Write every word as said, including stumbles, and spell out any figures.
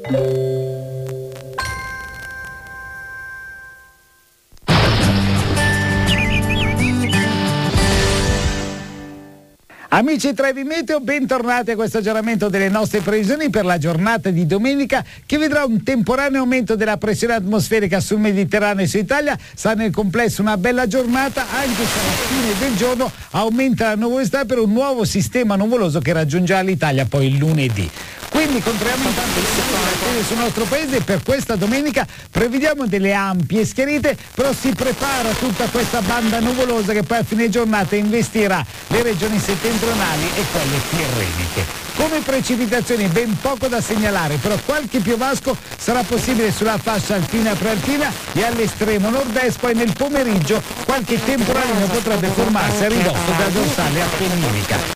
Amici Trevi Meteo, bentornati a questo aggiornamento delle nostre previsioni per la giornata di domenica, che vedrà un temporaneo aumento della pressione atmosferica sul Mediterraneo e su Italia. Sarà nel complesso una bella giornata, anche se alla fine del giorno aumenta la nuvolosità per un nuovo sistema nuvoloso che raggiungerà l'Italia poi il lunedì. Quindi controlliamo intanto le temperature sul nostro paese. Per questa domenica prevediamo delle ampie schiarite, però si prepara tutta questa banda nuvolosa che poi a fine giornata investirà le regioni settentrionali e quelle tirreniche. Come precipitazioni ben poco da segnalare, però qualche piovasco sarà possibile sulla fascia alpina e prealpina e all'estremo nord-est. Poi nel pomeriggio qualche temporalino potrebbe formarsi a ridosso della dorsale appenninica.